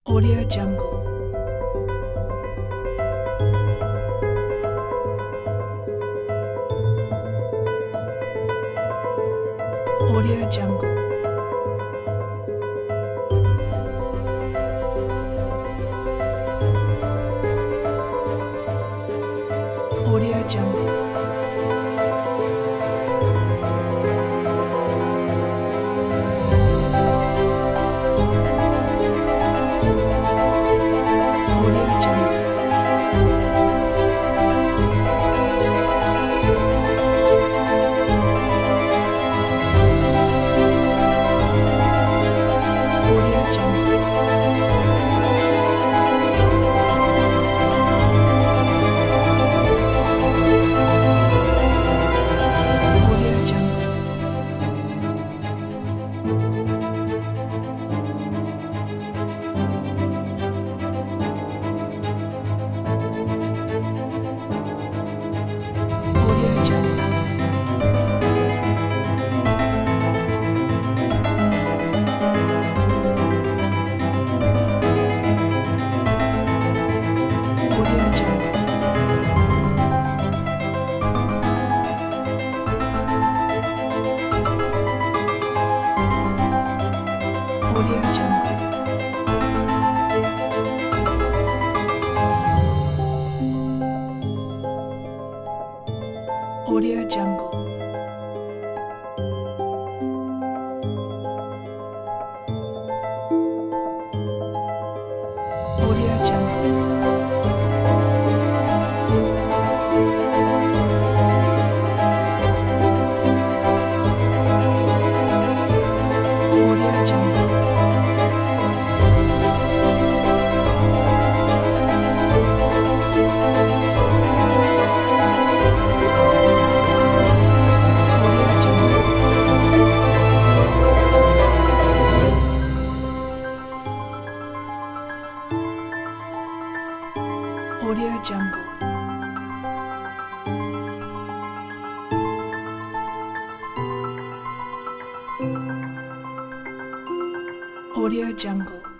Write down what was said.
Audio Jungle. Audio Jungle. Audio Jungle. Audio Jungle. Audio Jungle. Audio Jungle. Audio Jungle. Audio Jungle. Audio Jungle. Audio Jungle. Audio Jungle. Audio Jungle. Audio Jungle. Audio Jungle. Audio Jungle.